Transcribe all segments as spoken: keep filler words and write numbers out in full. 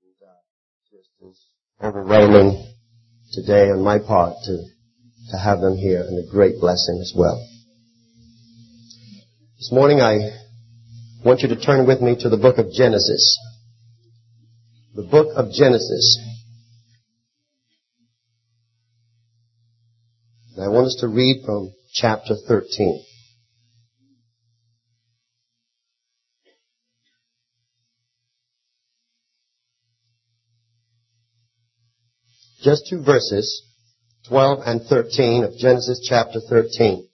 And, uh, just as overwhelming today on my part to, to have them here, and a great blessing as well. This morning I want you to turn with me to the book of Genesis. The book of Genesis. And I want us to read from chapter thirteen. Just two verses, twelve and thirteen of Genesis chapter thirteen.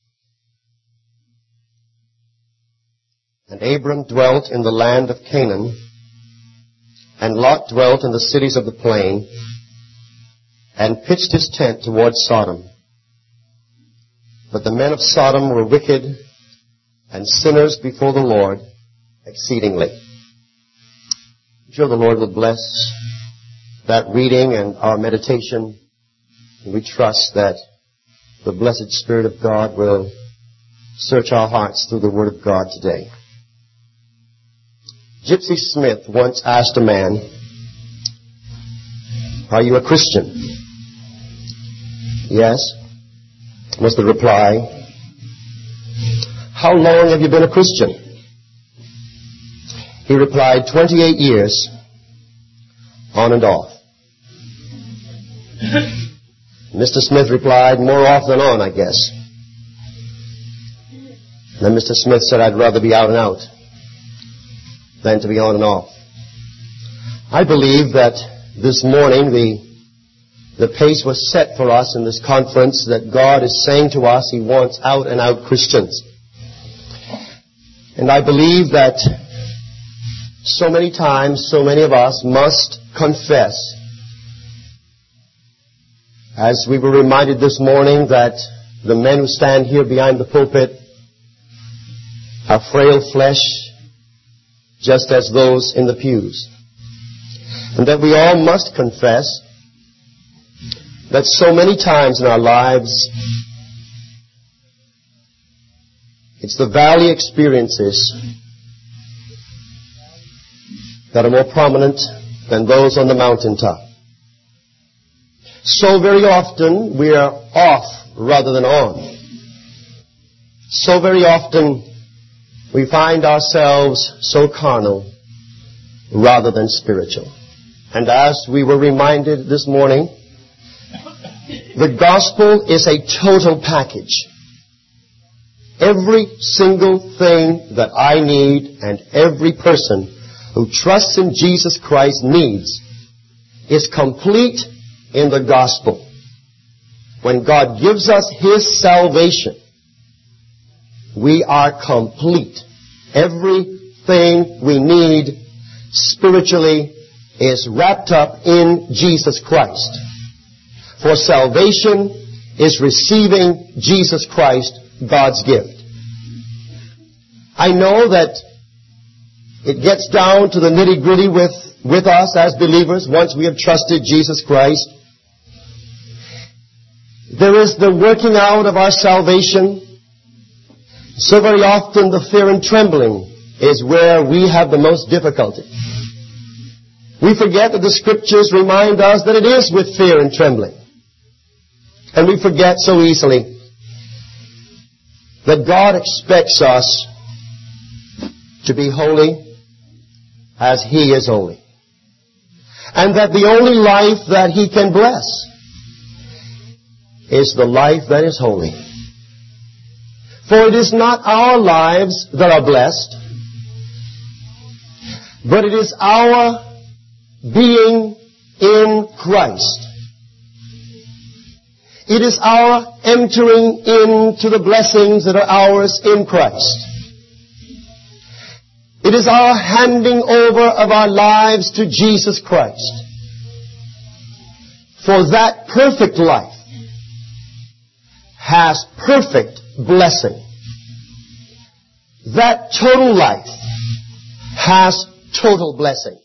And Abram dwelt in the land of Canaan, and Lot dwelt in the cities of the plain, and pitched his tent toward Sodom. But the men of Sodom were wicked and sinners before the Lord exceedingly. I'm sure the Lord will bless that reading and our meditation. And we trust that the blessed Spirit of God will search our hearts through the Word of God today. Gypsy Smith once asked a man, "Are you a Christian?" "Yes," was the reply. "How long have you been a Christian?" He replied, twenty-eight years, on and off. Mister Smith replied, "More off than on, I guess." Then Mister Smith said, "I'd rather be out and out than to be on and off." I believe that this morning the the pace was set for us in this conference, that God is saying to us He wants out and out Christians. And I believe that so many times, so many of us must confess, as we were reminded this morning that the men who stand here behind the pulpit are frail flesh, just as those in the pews. And that we all must confess that so many times in our lives, it's the valley experiences that are more prominent than those on the mountaintop. So very often we are off rather than on. So very often we find ourselves so carnal rather than spiritual. And as we were reminded this morning, the gospel is a total package. Every single thing that I need and every person who trusts in Jesus Christ needs is complete in the gospel. When God gives us His salvation, we are complete. Everything we need spiritually is wrapped up in Jesus Christ. For salvation is receiving Jesus Christ, God's gift. I know that it gets down to the nitty-gritty with, with us as believers once we have trusted Jesus Christ. There is the working out of our salvation. So very often the fear and trembling is where we have the most difficulty. We forget that the Scriptures remind us that it is with fear and trembling. And we forget so easily that God expects us to be holy as He is holy. And that the only life that He can bless is the life that is holy. For it is not our lives that are blessed, but it is our being in Christ. It is our entering into the blessings that are ours in Christ. It is our handing over of our lives to Jesus Christ. For that perfect life has perfect blessing. That total life has total blessing.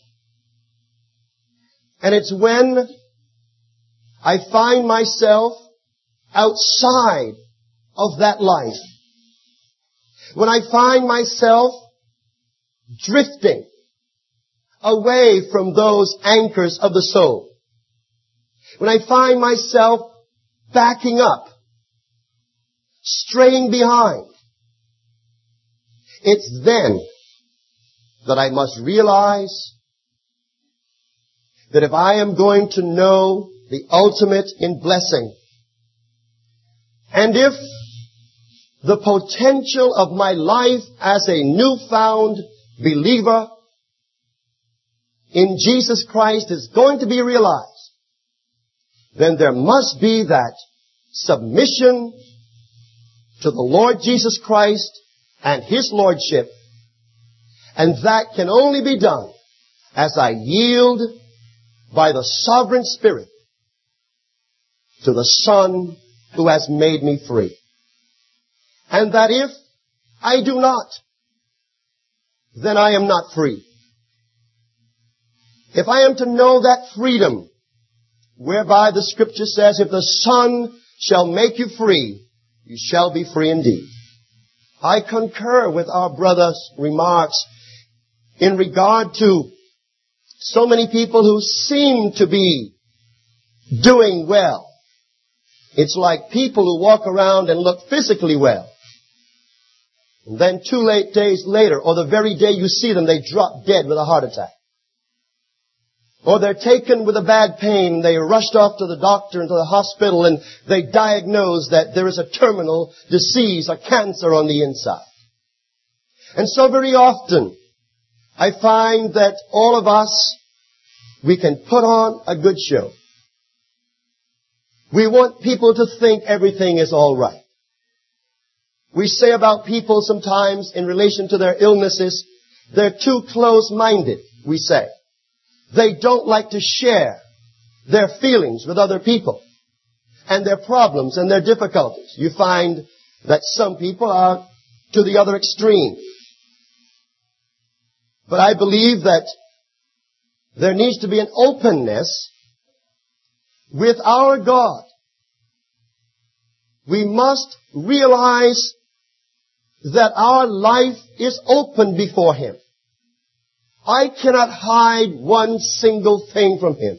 And it's when I find myself outside of that life, when I find myself drifting away from those anchors of the soul, when I find myself backing up, straying behind, it's then that I must realize that if I am going to know the ultimate in blessing, and if the potential of my life as a newfound believer in Jesus Christ is going to be realized, then there must be that submission to the Lord Jesus Christ and His Lordship, and that can only be done as I yield by the sovereign Spirit to the Son who has made me free. And that if I do not, then I am not free. If I am to know that freedom, whereby the Scripture says, if the Son shall make you free, you shall be free indeed. I concur with our brother's remarks in regard to so many people who seem to be doing well. It's like people who walk around and look physically well. And then two late days later, or the very day you see them, they drop dead with a heart attack. Or they're taken with a bad pain, they are rushed off to the doctor and to the hospital, and they diagnose that there is a terminal disease, a cancer on the inside. And so very often, I find that all of us, we can put on a good show. We want people to think everything is all right. We say about people sometimes in relation to their illnesses, they're too close-minded, we say. They don't like to share their feelings with other people and their problems and their difficulties. You find that some people are to the other extreme. But I believe that there needs to be an openness with our God. We must realize that our life is open before Him. I cannot hide one single thing from Him.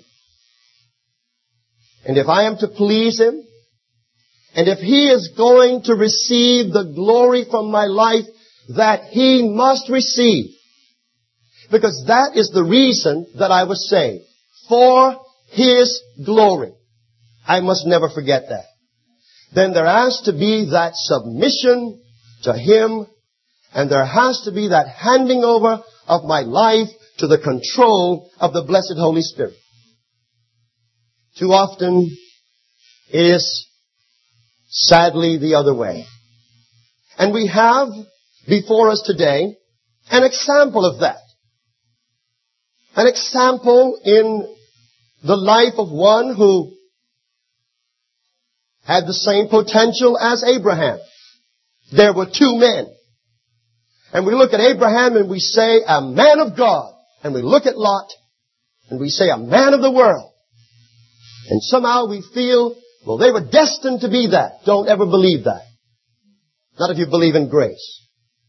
And if I am to please Him, and if He is going to receive the glory from my life that He must receive, because that is the reason that I was saved, for His glory. I must never forget that. Then there has to be that submission to Him, and there has to be that handing over of my life to the control of the blessed Holy Spirit. Too often it is sadly the other way. And we have before us today an example of that. An example in the life of one who had the same potential as Abraham. There were two men. And we look at Abraham and we say, a man of God. And we look at Lot and we say, a man of the world. And somehow we feel, well, they were destined to be that. Don't ever believe that. Not if you believe in grace.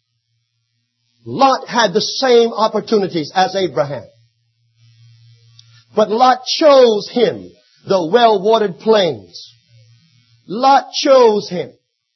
Lot had the same opportunities as Abraham. But Lot chose him, the well-watered plains. Lot chose him.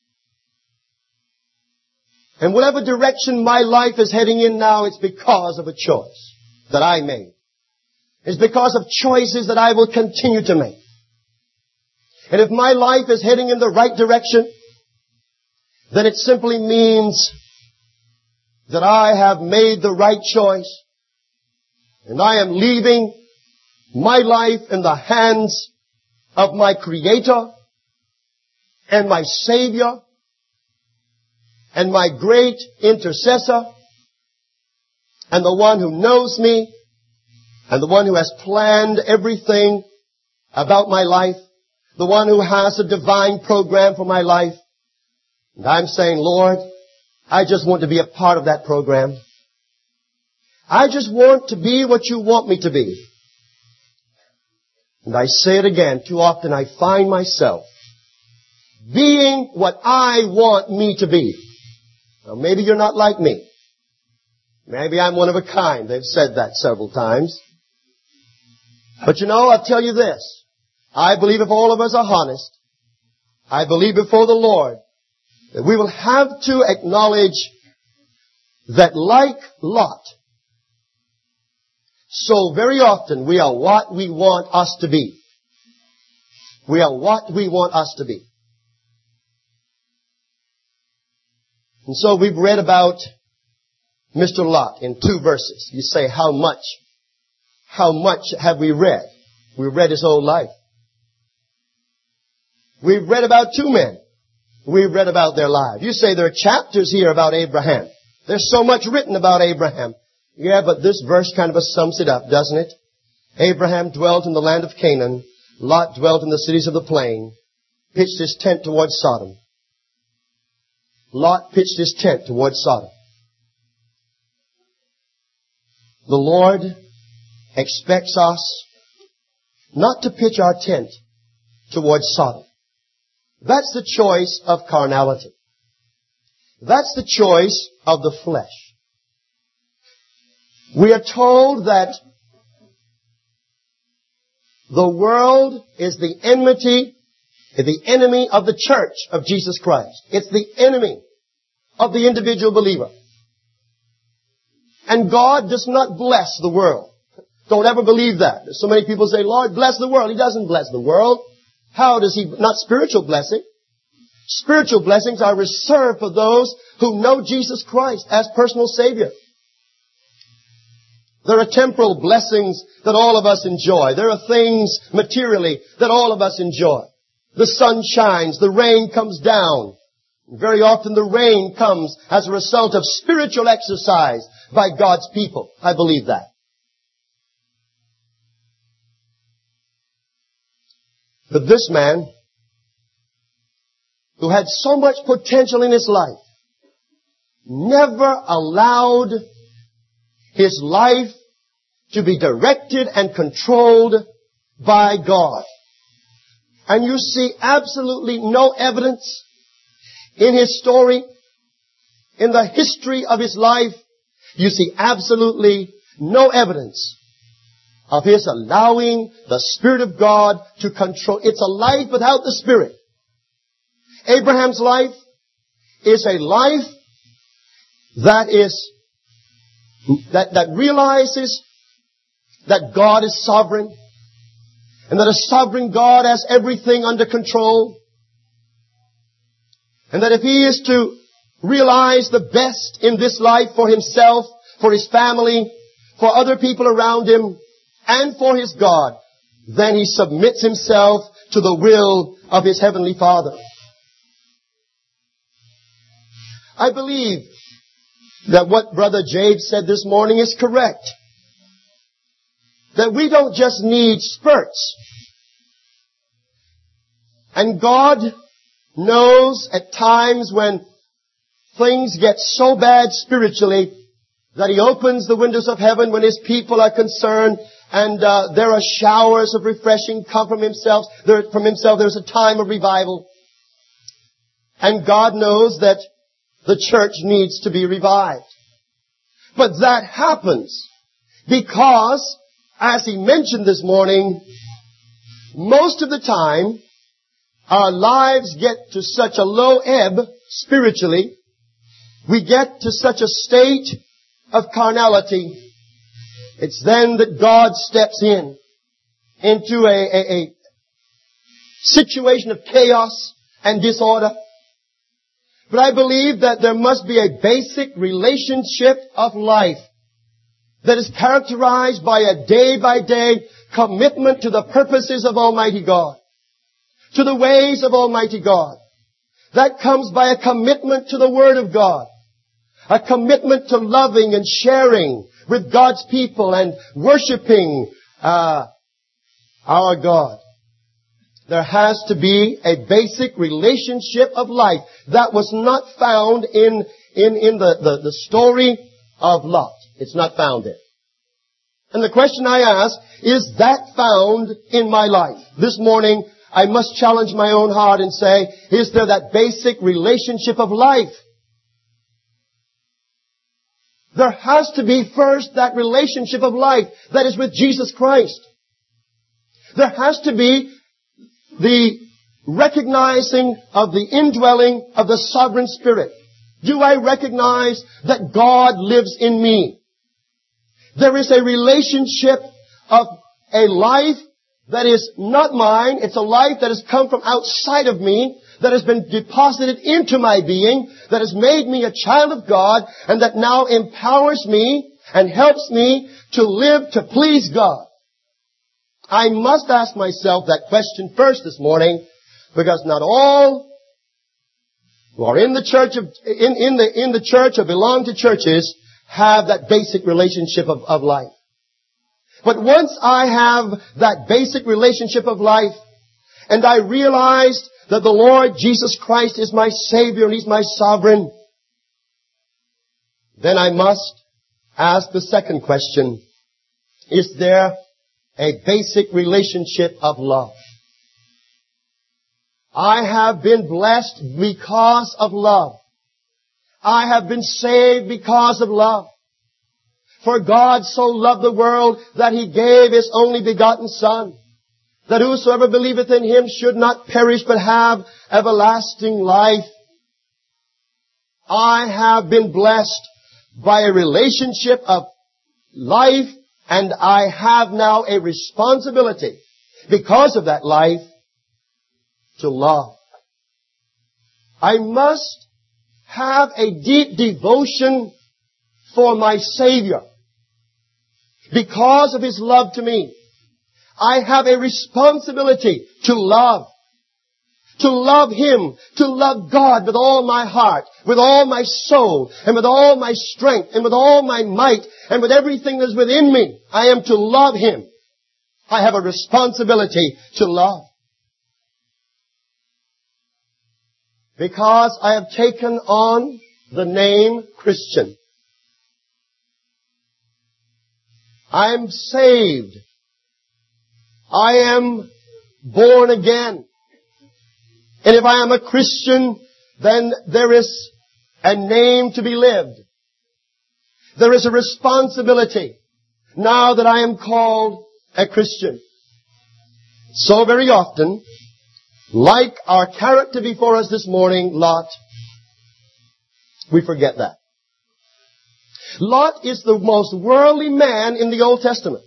And whatever direction my life is heading in now, it's because of a choice that I made. It's because of choices that I will continue to make. And if my life is heading in the right direction, then it simply means that I have made the right choice. And I am leaving my life in the hands of my Creator and my Savior and my great intercessor and the one who knows me and the one who has planned everything about my life, the one who has a divine program for my life. And I'm saying, Lord, I just want to be a part of that program. I just want to be what you want me to be. And I say it again, too often I find myself being what I want me to be. Now maybe you're not like me. Maybe I'm one of a kind. They've said that several times. But you know, I'll tell you this. I believe if all of us are honest, I believe before the Lord that we will have to acknowledge that like Lot, so very often we are what we want us to be. We are what we want us to be. And so we've read about Mister Lot in two verses. You say, how much? How much have we read? We've read his whole life. We've read about two men. We've read about their lives. You say there are chapters here about Abraham. There's so much written about Abraham. Yeah, but this verse kind of sums it up, doesn't it? Abraham dwelt in the land of Canaan. Lot dwelt in the cities of the plain, pitched his tent towards Sodom. Lot pitched his tent towards Sodom. The Lord expects us not to pitch our tent towards Sodom. That's the choice of carnality. That's the choice of the flesh. We are told that the world is the enmity, the enemy of the church of Jesus Christ. It's the enemy of the individual believer. And God does not bless the world. Don't ever believe that. So many people say, Lord, bless the world. He doesn't bless the world. How does He? Not spiritual blessing. Spiritual blessings are reserved for those who know Jesus Christ as personal Savior. There are temporal blessings that all of us enjoy. There are things materially that all of us enjoy. The sun shines, the rain comes down. Very often the rain comes as a result of spiritual exercise by God's people. I believe that. But this man, who had so much potential in his life, never allowed his life to be directed and controlled by God. And you see absolutely no evidence in his story, in the history of his life. You see absolutely no evidence of his allowing the Spirit of God to control. It's a life without the Spirit. Abraham's life is a life that is, that, that realizes that God is sovereign and that a sovereign God has everything under control. And that if he is to realize the best in this life for himself, for his family, for other people around him, and for his God, then he submits himself to the will of his Heavenly Father. I believe that what Brother Jabe said this morning is correct. That we don't just need spurts. And God knows at times when things get so bad spiritually that He opens the windows of heaven when His people are concerned, and uh, there are showers of refreshing come from Himself. There, from Himself there's a time of revival. And God knows that the church needs to be revived. But that happens because, as he mentioned this morning, most of the time our lives get to such a low ebb spiritually. We get to such a state of carnality. It's then that God steps in into a, a, a situation of chaos and disorder. But I believe that there must be a basic relationship of life that is characterized by a day-by-day commitment to the purposes of Almighty God, to the ways of Almighty God. That comes by a commitment to the Word of God, a commitment to loving and sharing with God's people and worshiping uh, our God. There has to be a basic relationship of life that was not found in in in the, the, the story of Lot. It's not found there. And the question I ask, is that found in my life? This morning, I must challenge my own heart and say, is there that basic relationship of life? There has to be first that relationship of life that is with Jesus Christ. There has to be the recognizing of the indwelling of the sovereign Spirit. Do I recognize that God lives in me? There is a relationship of a life that is not mine. It's a life that has come from outside of me, that has been deposited into my being, that has made me a child of God, and that now empowers me and helps me to live to please God. I must ask myself that question first this morning, because not all who are in the church of, in, in the, in the church or belong to churches have that basic relationship of, of life. But once I have that basic relationship of life, and I realized that the Lord Jesus Christ is my Savior and He's my sovereign, then I must ask the second question. Is there a basic relationship of love? I have been blessed because of love. I have been saved because of love. For God so loved the world that He gave His only begotten Son, that whosoever believeth in Him should not perish but have everlasting life. I have been blessed by a relationship of life, and I have now a responsibility, because of that life, to love. I must have a deep devotion for my Savior. Because of His love to me, I have a responsibility to love. To love Him, to love God with all my heart, with all my soul, and with all my strength, and with all my might, and with everything that's within me. I am to love Him. I have a responsibility to love. Because I have taken on the name Christian. I am saved. I am born again. And if I am a Christian, then there is a name to be lived. There is a responsibility now that I am called a Christian. So very often, like our character before us this morning, Lot, we forget that. Lot is the most worldly man in the Old Testament.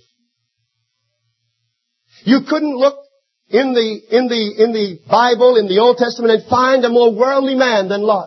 You couldn't look in the, in the, in the Bible, in the Old Testament, and find a more worldly man than Lot.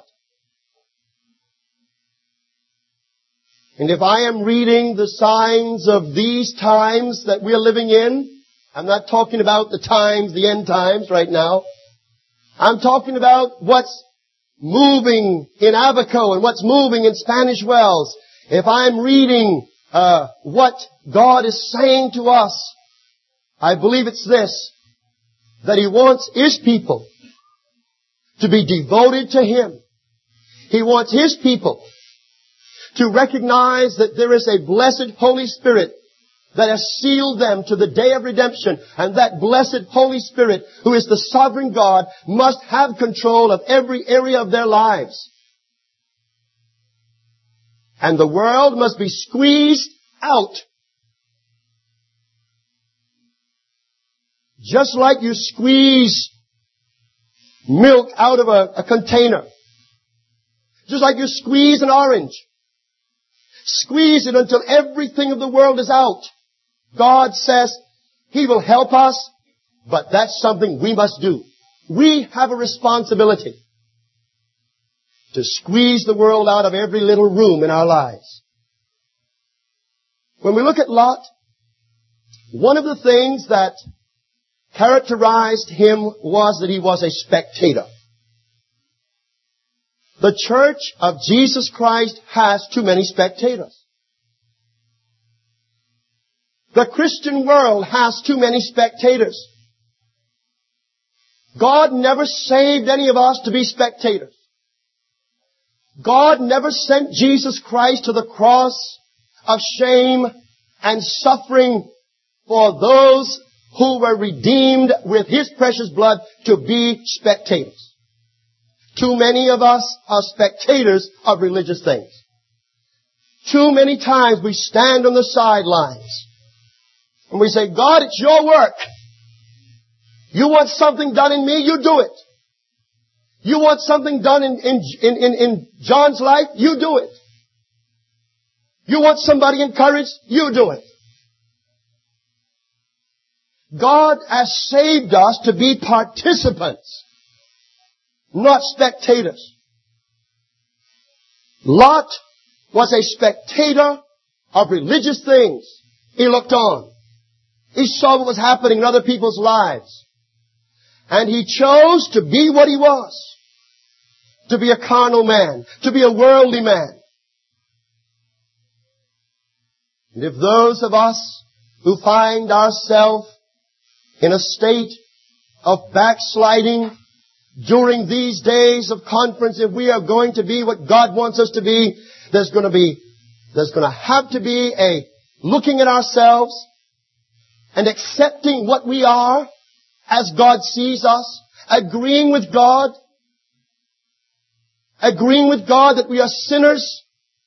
And if I am reading the signs of these times that we are living in, I'm not talking about the times, the end times right now. I'm talking about what's moving in Abaco and what's moving in Spanish Wells. If I'm reading uh, what God is saying to us, I believe it's this, that He wants His people to be devoted to Him. He wants His people to recognize that there is a blessed Holy Spirit that has sealed them to the day of redemption. And that blessed Holy Spirit, who is the sovereign God, must have control of every area of their lives. And the world must be squeezed out. Just like you squeeze milk out of a, a container. Just like you squeeze an orange. Squeeze it until everything of the world is out. God says He will help us, but that's something we must do. We have a responsibility to squeeze the world out of every little room in our lives. When we look at Lot, one of the things that characterized him was that he was a spectator. The church of Jesus Christ has too many spectators. The Christian world has too many spectators. God never saved any of us to be spectators. God never sent Jesus Christ to the cross of shame and suffering for those who were redeemed with His precious blood to be spectators. Too many of us are spectators of religious things. Too many times we stand on the sidelines and we say, God, it's your work. You want something done in me, you do it. You want something done in, in, in, in John's life, you do it. You want somebody encouraged, you do it. God has saved us to be participants, not spectators. Lot was a spectator of religious things. He looked on. He saw what was happening in other people's lives. And he chose to be what he was. To be a carnal man. To be a worldly man. And if those of us who find ourselves in a state of backsliding during these days of conference, if we are going to be what God wants us to be, there's going to be, there's going to have to be a looking at ourselves and accepting what we are as God sees us, agreeing with God, agreeing with God that we are sinners.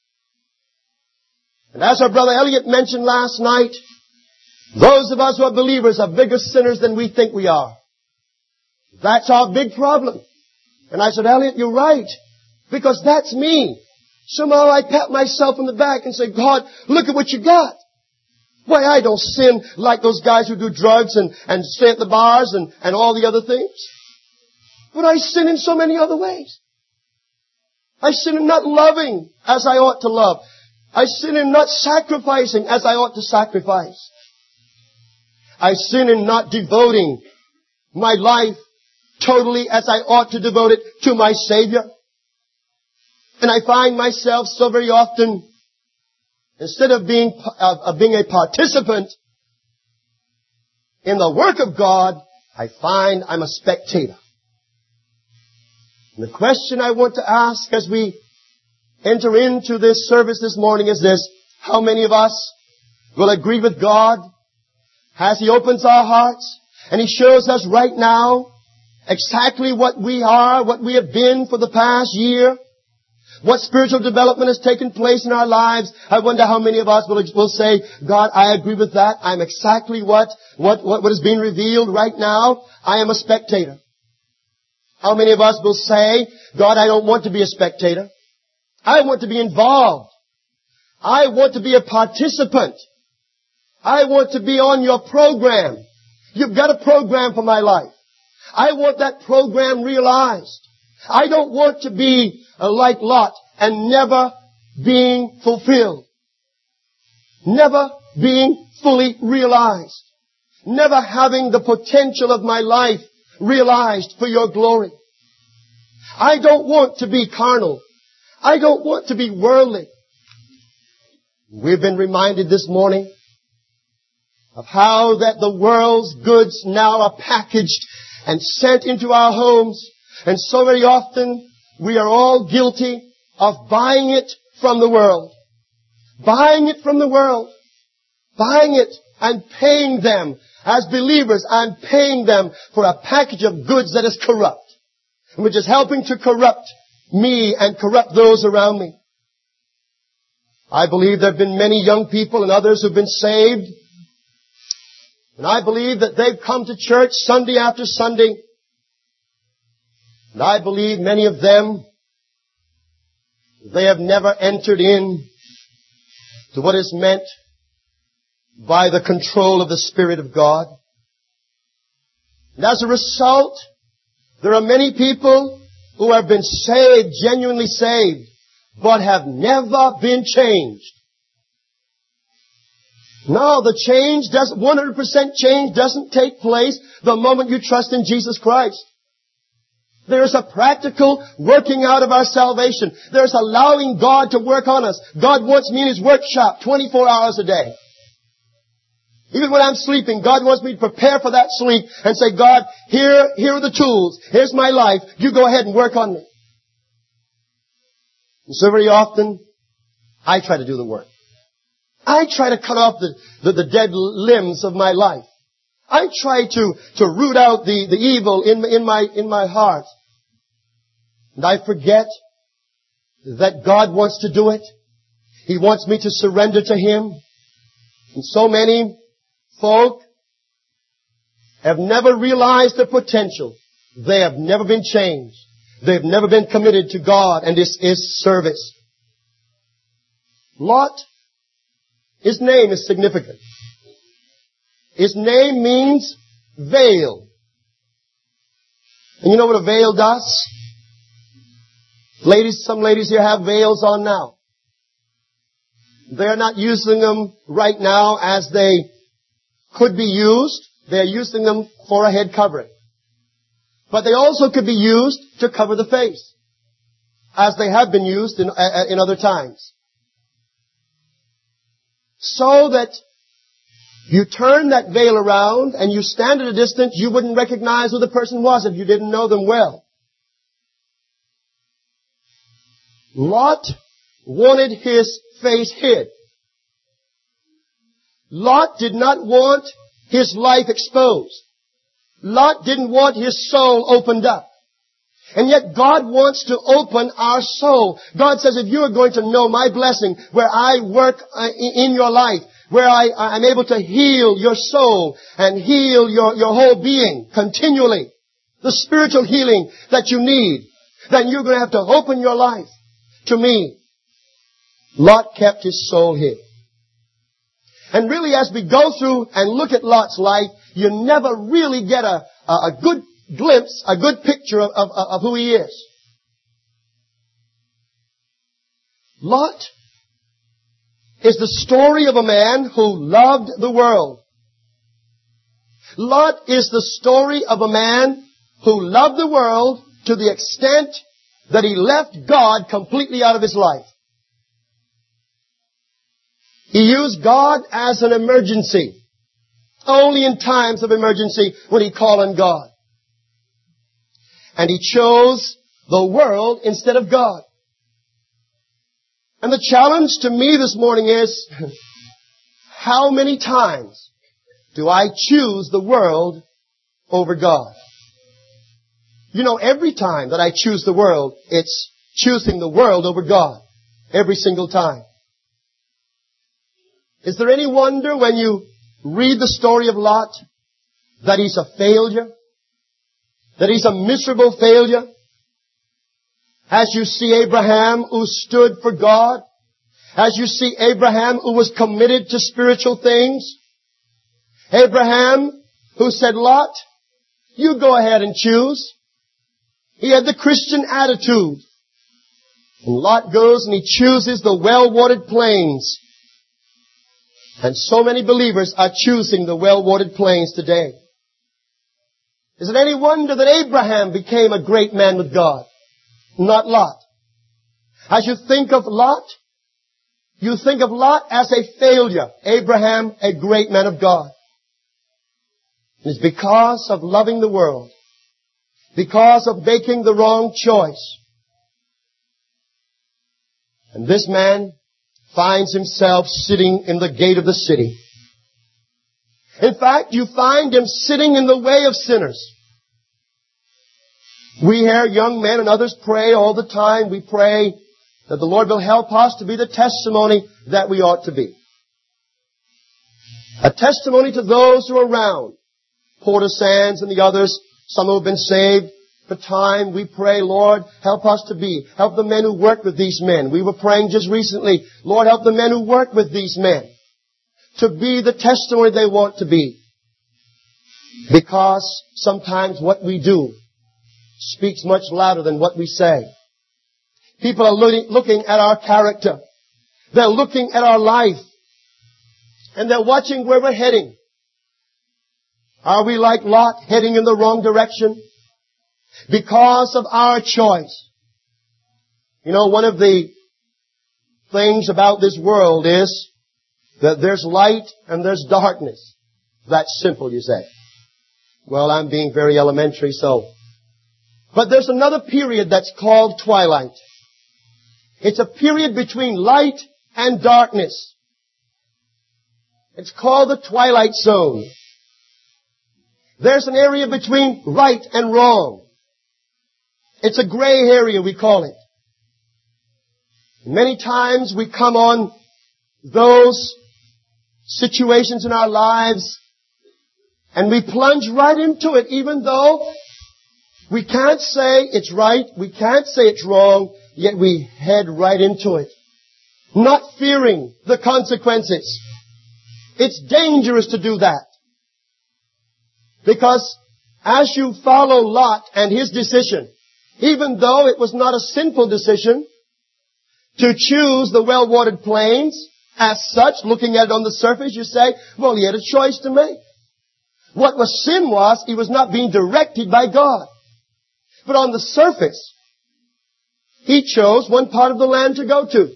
And as our brother Elliot mentioned last night, those of us who are believers are bigger sinners than we think we are. That's our big problem. And I said, Elliot, you're right. Because that's me. Somehow I pat myself on the back and say, God, look at what you got. Why, I don't sin like those guys who do drugs and, and stay at the bars and, and all the other things. But I sin in so many other ways. I sin in not loving as I ought to love. I sin in not sacrificing as I ought to sacrifice. I sin in not devoting my life totally as I ought to devote it to my Savior. And I find myself so very often, instead of being, of, of being a participant in the work of God, I find I'm a spectator. And the question I want to ask as we enter into this service this morning is this: how many of us will agree with God as He opens our hearts and He shows us right now exactly what we are, what we have been for the past year, what spiritual development has taken place in our lives? I wonder how many of us will, will say, God, I agree with that. I'm exactly what, what, what, what is being revealed right now. I am a spectator. How many of us will say, God, I don't want to be a spectator. I want to be involved. I want to be a participant. I want to be on your program. You've got a program for my life. I want that program realized. I don't want to be like Lot and never being fulfilled. Never being fully realized. Never having the potential of my life realized for your glory. I don't want to be carnal. I don't want to be worldly. We've been reminded this morning of how that the world's goods now are packaged and sent into our homes. And so very often we are all guilty of buying it from the world. Buying it from the world. Buying it and paying them. As believers, I'm paying them for a package of goods that is corrupt. Which is helping to corrupt me and corrupt those around me. I believe there have been many young people and others who have been saved. And I believe that they've come to church Sunday after Sunday. And I believe many of them, they have never entered in to what is meant by the control of the Spirit of God. And as a result, there are many people who have been saved, genuinely saved, but have never been changed. No, the change doesn't, one hundred percent change doesn't take place the moment you trust in Jesus Christ. There's a practical working out of our salvation. There's allowing God to work on us. God wants me in His workshop twenty-four hours a day. Even when I'm sleeping, God wants me to prepare for that sleep and say, God, here, here are the tools. Here's my life. You go ahead and work on me. And so very often, I try to do the work. I try to cut off the, the, the dead limbs of my life. I try to, to root out the, the evil in, in my, in my heart. And I forget that God wants to do it. He wants me to surrender to Him. And so many folk have never realized their potential. They have never been changed. They've never been committed to God and His, His service. Lot, his name is significant. His name means veil. And you know what a veil does? Ladies, some ladies here have veils on now. They're not using them right now as they could be used. They're using them for a head covering. But they also could be used to cover the face, as they have been used in, uh, in other times. So that you turn that veil around and you stand at a distance, you wouldn't recognize who the person was if you didn't know them well. Lot wanted his face hid. Lot did not want his life exposed. Lot didn't want his soul opened up. And yet God wants to open our soul. God says, if you are going to know my blessing, where I work in your life, where I, I'm able to heal your soul and heal your, your whole being continually, the spiritual healing that you need, then you're going to have to open your life to me. Lot kept his soul hid. And really, as we go through and look at Lot's life, you never really get a, a, a good glimpse, a good picture of, of, of who he is. Lot is the story of a man who loved the world. Lot is the story of a man who loved the world to the extent that he left God completely out of his life. He used God as an emergency. Only in times of emergency would he call on God. And he chose the world instead of God. And the challenge to me this morning is, how many times do I choose the world over God? You know, every time that I choose the world, it's choosing the world over God. Every single time. Is there any wonder when you read the story of Lot that he's a failure? That he's a miserable failure? As you see Abraham who stood for God, as you see Abraham who was committed to spiritual things, Abraham who said, Lot, you go ahead and choose. He had the Christian attitude. And Lot goes and he chooses the well-watered plains. And so many believers are choosing the well-watered plains today. Is it any wonder that Abraham became a great man with God? Not Lot. As you think of Lot, you think of Lot as a failure. Abraham, a great man of God. It's because of loving the world. Because of making the wrong choice. And this man finds himself sitting in the gate of the city. In fact, you find him sitting in the way of sinners. We hear young men and others pray all the time. We pray that the Lord will help us to be the testimony that we ought to be. A testimony to those who are around. Porter Sands and the others, some who have been saved for time. We pray, Lord, help us to be. Help the men who work with these men. We were praying just recently, Lord, help the men who work with these men to be the testimony they want to be. Because sometimes what we do speaks much louder than what we say. People are looking at our character. They're looking at our life. And they're watching where we're heading. Are we like Lot, heading in the wrong direction? Because of our choice. You know, one of the things about this world is that there's light and there's darkness. That's simple, you say. Well, I'm being very elementary, so. But there's another period that's called twilight. It's a period between light and darkness. It's called the twilight zone. There's an area between right and wrong. It's a gray area, we call it. Many times we come on those situations in our lives and we plunge right into it, even though we can't say it's right, we can't say it's wrong, yet we head right into it, not fearing the consequences. It's dangerous to do that. Because as you follow Lot and his decision, even though it was not a sinful decision to choose the well-watered plains, as such, looking at it on the surface, you say, well, he had a choice to make. What was sin was, he was not being directed by God. But on the surface, he chose one part of the land to go to.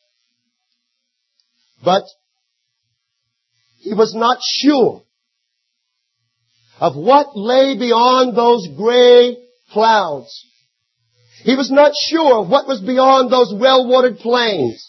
But he was not sure of what lay beyond those gray clouds. He was not sure of what was beyond those well-watered plains.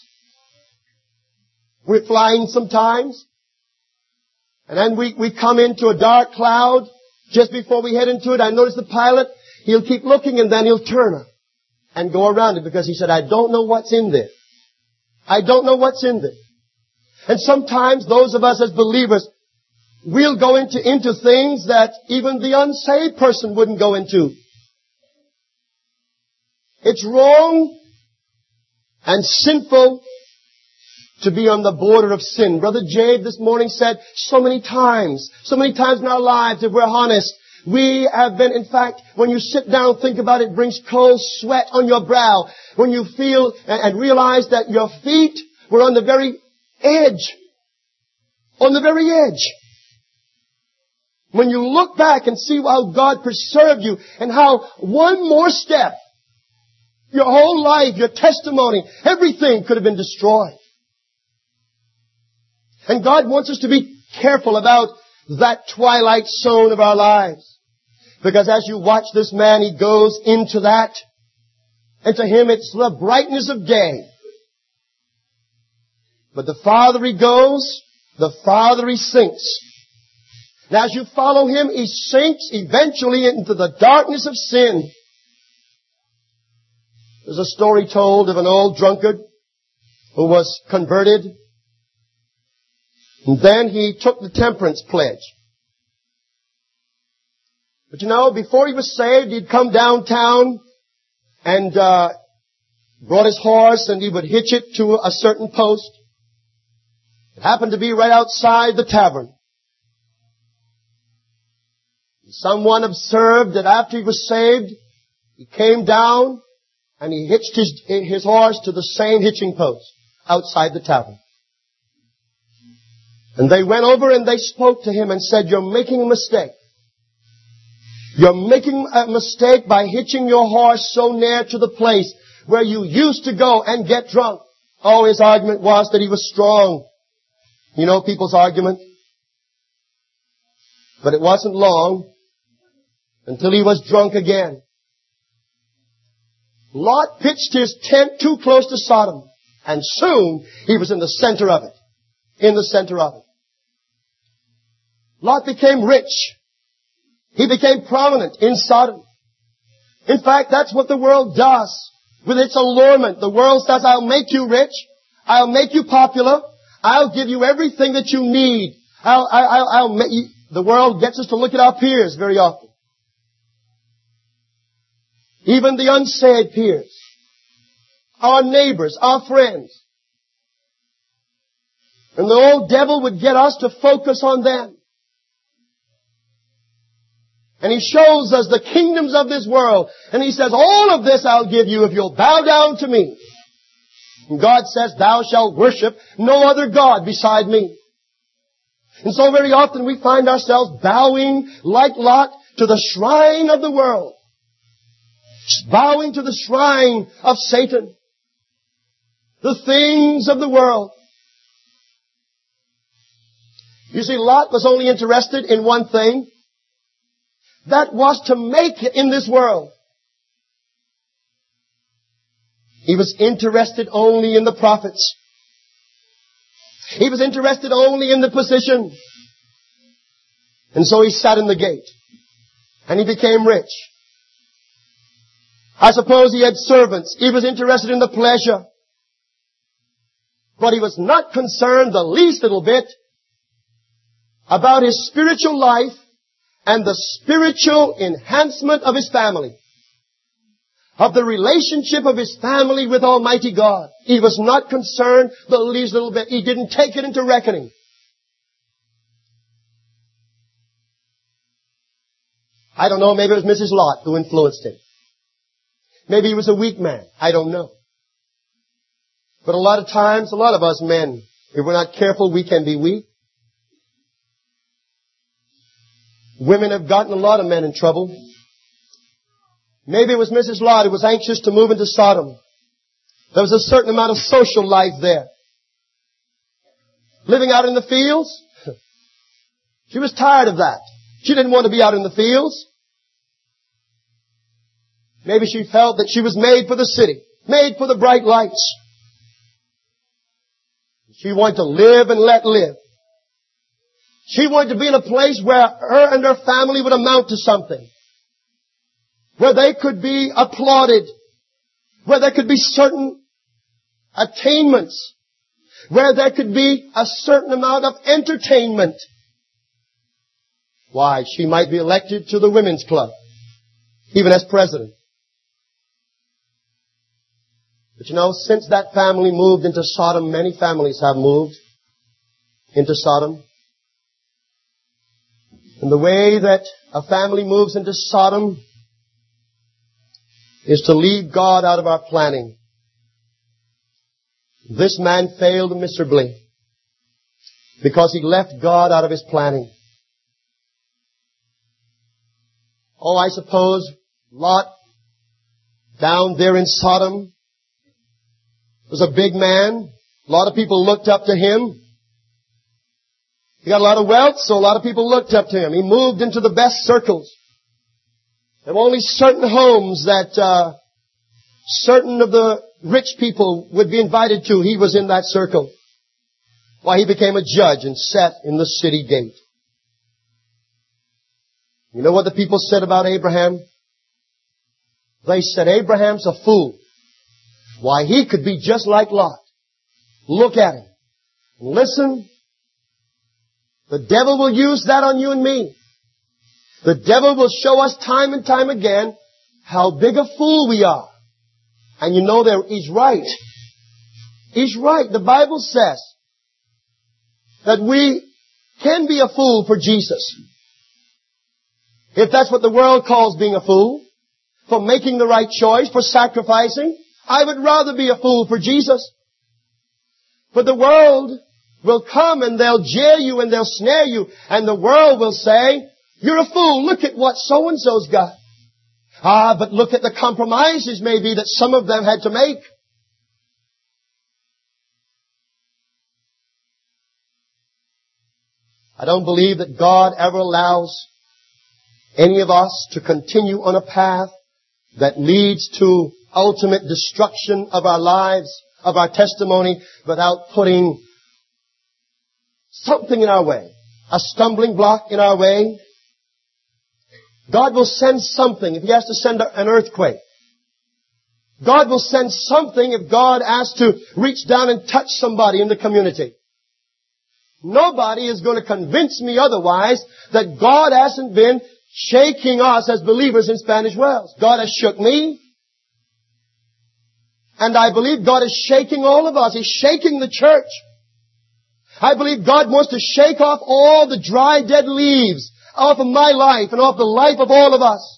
We're flying sometimes, and then we, we come into a dark cloud. Just before we head into it, I notice the pilot, he'll keep looking and then he'll turn and go around it because he said, I don't know what's in there. I don't know what's in there. And sometimes those of us as believers, we'll go into, into things that even the unsaved person wouldn't go into. It's wrong and sinful to be on the border of sin. Brother Jade this morning said so many times, so many times in our lives, if we're honest, we have been, in fact, when you sit down, think about it, it brings cold sweat on your brow. When you feel and realize that your feet were on the very edge. On the very edge. When you look back and see how God preserved you and how one more step, your whole life, your testimony, everything could have been destroyed. And God wants us to be careful about that twilight zone of our lives. Because as you watch this man, he goes into that. And to him it's the brightness of day. But the farther he goes, the farther he sinks. And as you follow him, he sinks eventually into the darkness of sin. There's a story told of an old drunkard who was converted. And then he took the temperance pledge. But you know, before he was saved, he'd come downtown and uh, brought his horse and he would hitch it to a certain post. It happened to be right outside the tavern. Someone observed that after he was saved, he came down and he hitched his, his horse to the same hitching post outside the tavern. And they went over and they spoke to him and said, you're making a mistake. You're making a mistake by hitching your horse so near to the place where you used to go and get drunk. Oh, his argument was that he was strong. You know people's argument? But it wasn't long until he was drunk again. Lot pitched his tent too close to Sodom, and soon he was in the center of it. In the center of it. Lot became rich. He became prominent in Sodom. In fact, that's what the world does. With its allurement, the world says, I'll make you rich. I'll make you popular. I'll give you everything that you need. I'll, I'll, I'll make you. The world gets us to look at our peers very often. Even the unsaved peers. Our neighbors, our friends. And the old devil would get us to focus on them. And he shows us the kingdoms of this world. And he says, all of this I'll give you if you'll bow down to me. And God says, thou shalt worship no other God beside me. And so very often we find ourselves bowing like Lot to the shrine of the world. Bowing to the shrine of Satan. The things of the world. You see, Lot was only interested in one thing. That was to make it in this world. He was interested only in the profits. He was interested only in the position. And so he sat in the gate. And he became rich. I suppose he had servants. He was interested in the pleasure. But he was not concerned the least little bit about his spiritual life and the spiritual enhancement of his family, of the relationship of his family with Almighty God. He was not concerned the least little bit. He didn't take it into reckoning. I don't know, maybe it was Missus Lot who influenced him. Maybe he was a weak man. I don't know. But a lot of times, a lot of us men, if we're not careful, we can be weak. Women have gotten a lot of men in trouble. Maybe it was Missus Lot who was anxious to move into Sodom. There was a certain amount of social life there. Living out in the fields, she was tired of that. She didn't want to be out in the fields. Maybe she felt that she was made for the city, made for the bright lights. She wanted to live and let live. She wanted to be in a place where her and her family would amount to something, where they could be applauded, where there could be certain attainments, where there could be a certain amount of entertainment. Why, she might be elected to the women's club, even as president. But you know, since that family moved into Sodom, many families have moved into Sodom. And the way that a family moves into Sodom is to leave God out of our planning. This man failed miserably because he left God out of his planning. Oh, I suppose Lot down there in Sodom was a big man. A lot of people looked up to him. He got a lot of wealth, so a lot of people looked up to him. He moved into the best circles. There were only certain homes that uh, certain of the rich people would be invited to. He was in that circle. Why, he became a judge and sat in the city gate. You know what the people said about Abraham? They said, Abraham's a fool. Why, he could be just like Lot. Look at him. Listen. The devil will use that on you and me. The devil will show us time and time again how big a fool we are. And you know that he's right. He's right. The Bible says that we can be a fool for Jesus. If that's what the world calls being a fool, for making the right choice, for sacrificing, I would rather be a fool for Jesus. But the world will come and they'll jeer you and they'll snare you, and the world will say, you're a fool, look at what so-and-so's got. Ah, but look at the compromises maybe that some of them had to make. I don't believe that God ever allows any of us to continue on a path that leads to ultimate destruction of our lives, of our testimony, without putting something in our way, a stumbling block in our way. God will send something if He has to send an earthquake. God will send something if God asks to reach down and touch somebody in the community. Nobody is going to convince me otherwise that God hasn't been shaking us as believers in Spanish Wells. God has shook me. And I believe God is shaking all of us. He's shaking the church. I believe God wants to shake off all the dry, dead leaves off of my life and off the life of all of us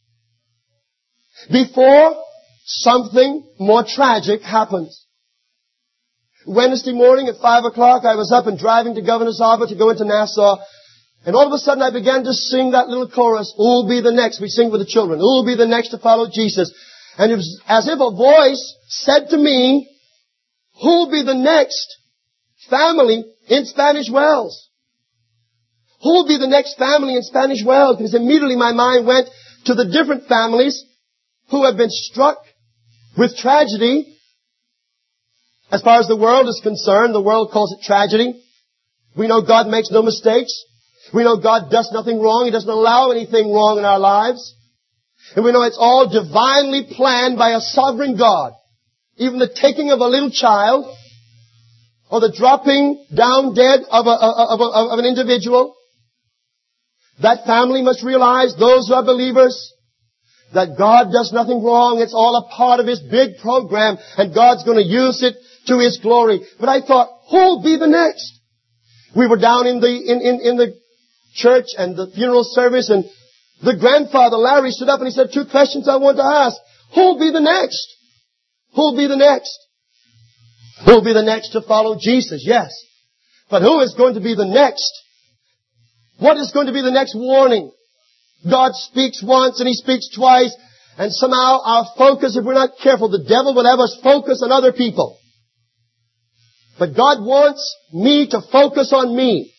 before something more tragic happens. Wednesday morning at five o'clock, I was up and driving to Governor's Office to go into Nassau. And all of a sudden I began to sing that little chorus, who'll be the next? We sing with the children. Who'll be the next to follow Jesus? And it was as if a voice said to me, who'll be the next family in Spanish Wells? Who'll be the next family in Spanish Wells? Because immediately my mind went to the different families who have been struck with tragedy. As far as the world is concerned, the world calls it tragedy. We know God makes no mistakes. We know God does nothing wrong. He doesn't allow anything wrong in our lives. And we know it's all divinely planned by a sovereign God. Even the taking of a little child or the dropping down dead of, a, of, a, of an individual, that family must realize, those who are believers, that God does nothing wrong. It's all a part of His big program, and God's going to use it to His glory. But I thought, who'll be the next? We were down in the in, in, in the church and the funeral service, and the grandfather, Larry, stood up and he said, two questions I want to ask. Who'll be the next? Who'll be the next? Who'll be the next to follow Jesus? Yes. But who is going to be the next? What is going to be the next warning? God speaks once and He speaks twice, and somehow our focus, if we're not careful, the devil will have us focus on other people. But God wants me to focus on me.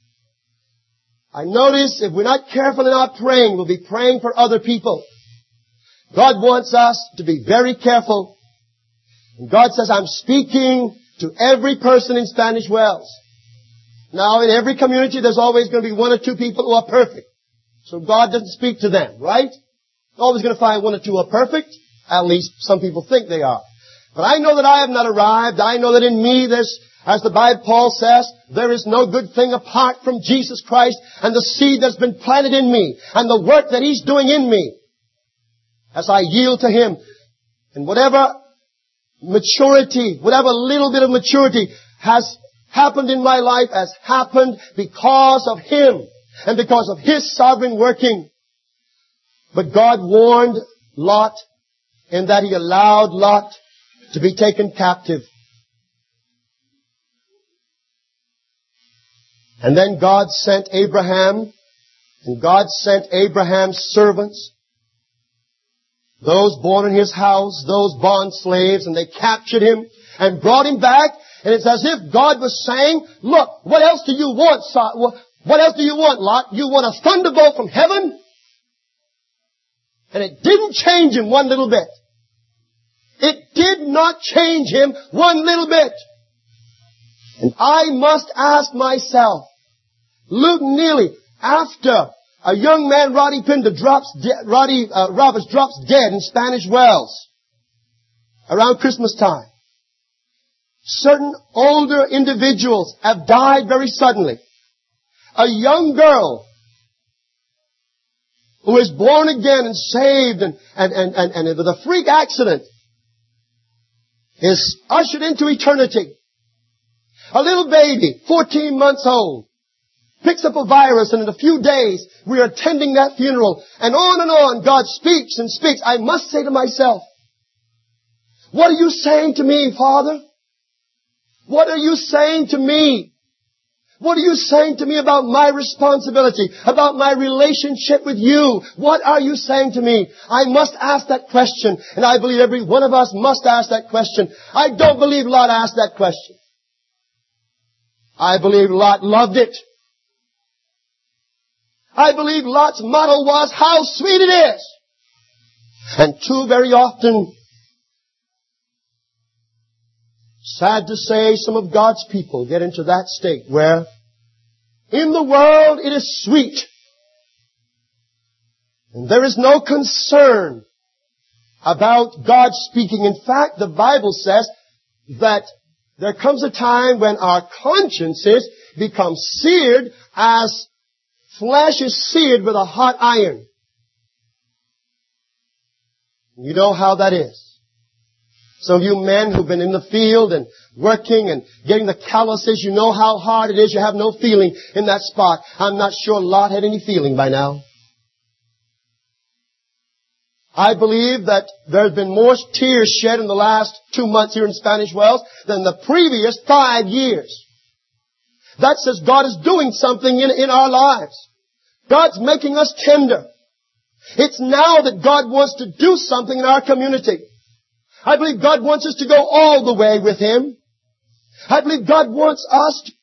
I notice if we're not careful in our praying, we'll be praying for other people. God wants us to be very careful. And God says, I'm speaking to every person in Spanish Wells. Now, in every community, there's always going to be one or two people who are perfect. So God doesn't speak to them, right? Always going to find one or two are perfect. At least some people think they are. But I know that I have not arrived. I know that in me there's, as the Bible Paul says, there is no good thing apart from Jesus Christ and the seed that's been planted in me and the work that He's doing in me. As I yield to Him, and whatever maturity, whatever little bit of maturity has happened in my life has happened because of Him and because of His sovereign working. But God warned Lot in that He allowed Lot to be taken captive. And then God sent Abraham, and God sent Abraham's servants, those born in his house, those bond slaves, and they captured him and brought him back. And it's as if God was saying, look, what else do you want, son? What else do you want, Lot? You want a thunderbolt from heaven? And it didn't change him one little bit. It did not change him one little bit. And I must ask myself, Luke Neely, after a young man, Roddy Pinder, drops de- Roddy uh, Roberts drops dead in Spanish Wells around Christmas time. Certain older individuals have died very suddenly. A young girl who is born again and saved and, and, and, and, and with a freak accident is ushered into eternity. A little baby, fourteen months old, picks up a virus, and in a few days we are attending that funeral. And on and on God speaks and speaks. I must say to myself, what are you saying to me, Father? What are you saying to me? What are you saying to me about my responsibility, about my relationship with you? What are you saying to me? I must ask that question, and I believe every one of us must ask that question. I don't believe Lot asked that question. I believe Lot loved it. I believe Lot's motto was, how sweet it is. And too very often, sad to say, some of God's people get into that state where in the world it is sweet. And there is no concern about God speaking. In fact, the Bible says that there comes a time when our consciences become seared as flesh is seared with a hot iron. You know how that is. Some of you men who've been in the field and working and getting the calluses, you know how hard it is. You have no feeling in that spot. I'm not sure Lot had any feeling by now. I believe that there have been more tears shed in the last two months here in Spanish Wells than the previous five years. That says God is doing something in, in our lives. God's making us tender. It's now that God wants to do something in our community. I believe God wants us to go all the way with Him. I believe God wants us to